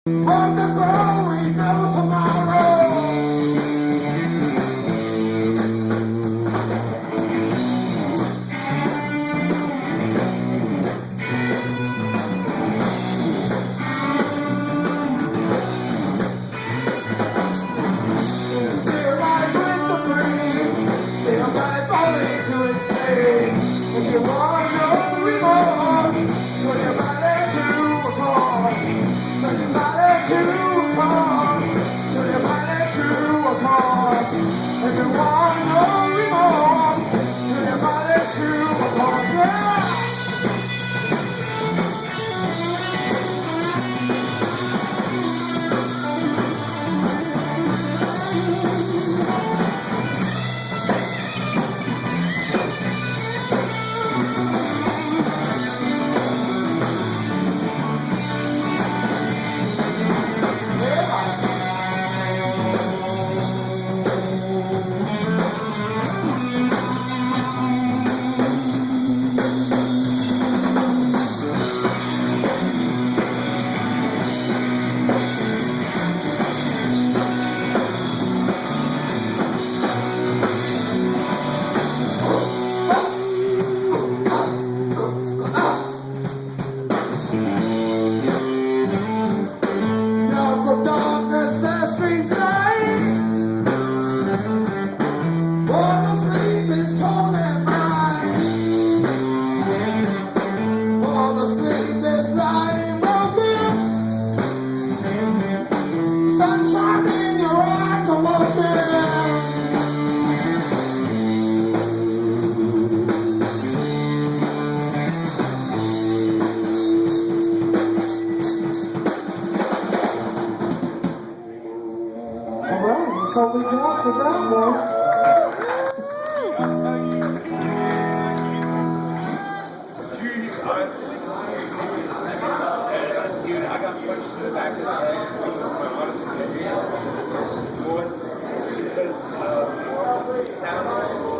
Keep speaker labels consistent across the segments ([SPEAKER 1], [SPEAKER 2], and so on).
[SPEAKER 1] On the road, we know tomorrow. Fear lies with the breeze. Fear lies falling to its face. If you want no remorse, turn your body to a cause. Turn your body to a cause. Turn your body to a cause. If you want no remorse, turn your body to a cause. Yeah. Now from darkness there springs light. All the sleep is cold and bright. All the sleep is lying broken. Sunshine in your eyes are walking. Alright, that's all we got for that one.
[SPEAKER 2] I got questions in the back of my head. My honest opinion. One, because sound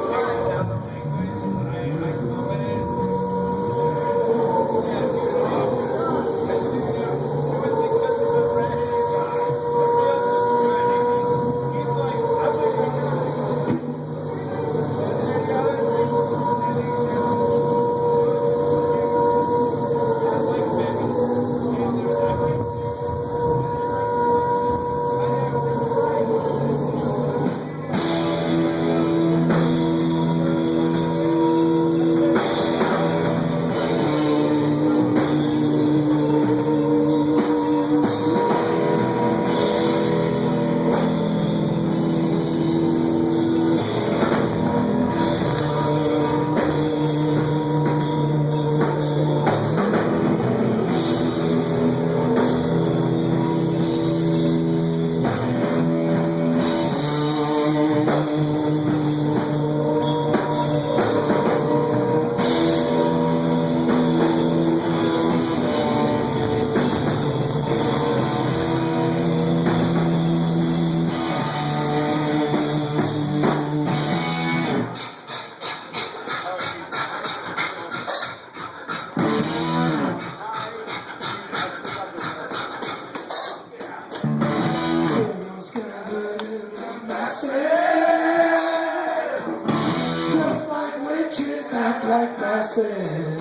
[SPEAKER 2] Just like witches act like masses.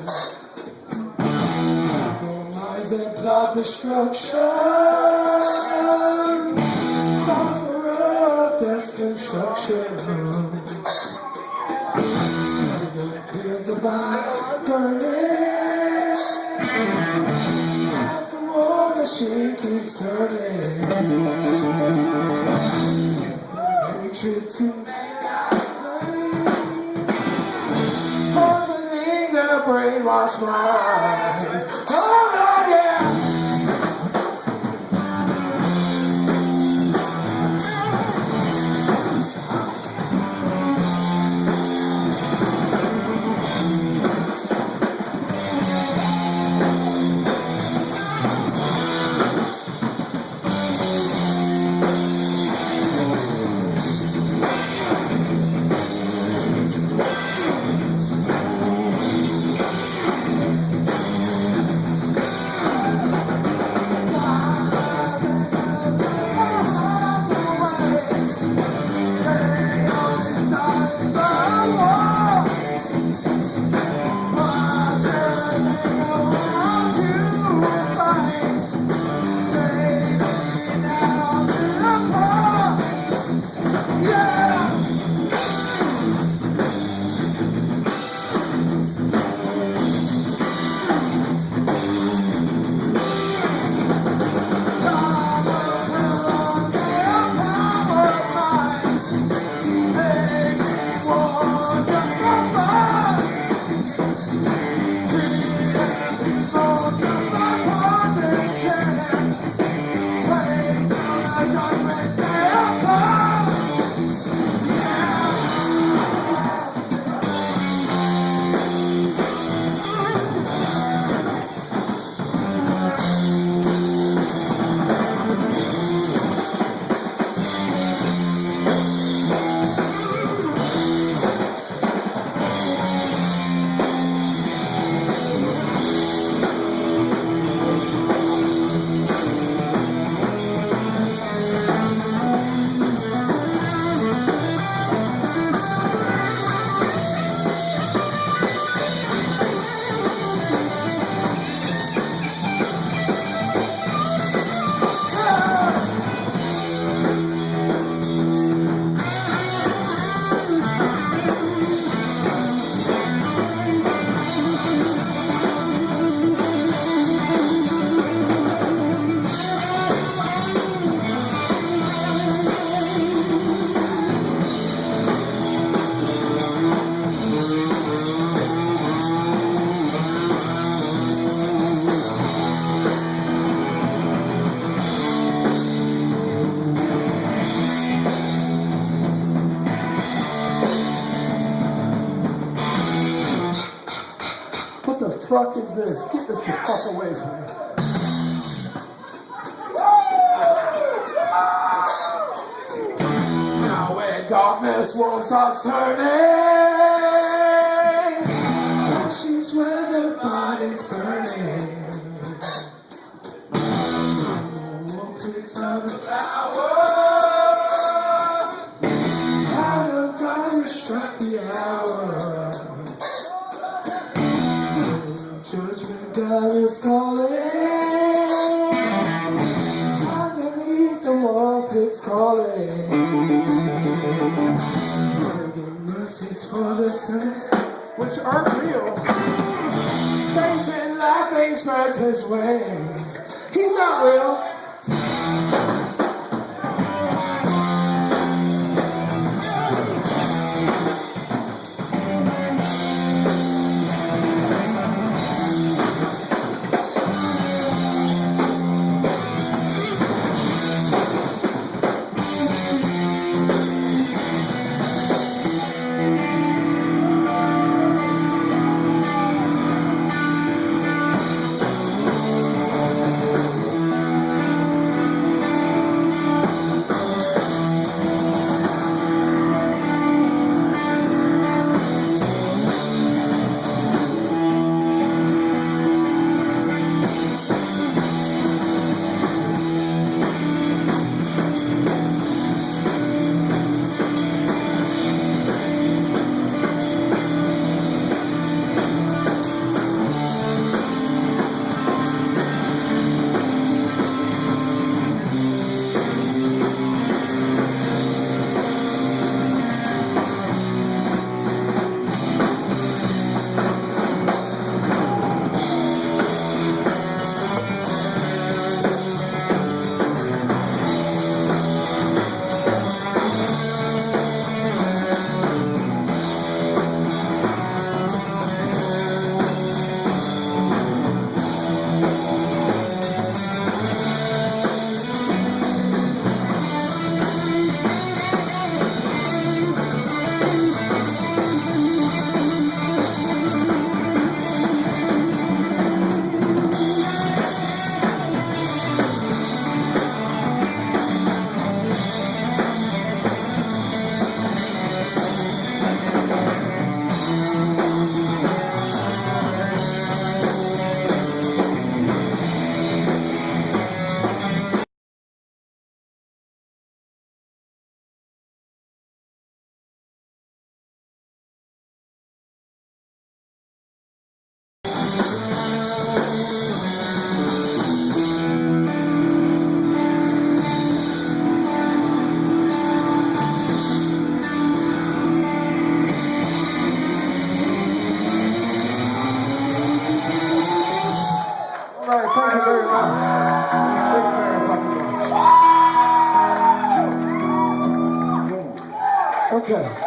[SPEAKER 2] Compromise and plot destruction. Sorcerer, test construction. Here's about burning. As the war machine keeps turning. Hatred to poisoning their brainwashed minds. Oh Lord, yeah.
[SPEAKER 1] fuck is this? Get this the fuck away from me. Now where darkness won't stop turning, she's where the body's burning. Pigs of the power, out of God has struck the hour. Judgment God is calling. Underneath the wall, pigs calling. Begging mercies for the sins which aren't real. Satan laughing spreads his wings. He's not real. Alright, thank you very much. Thank you very fucking much. Okay.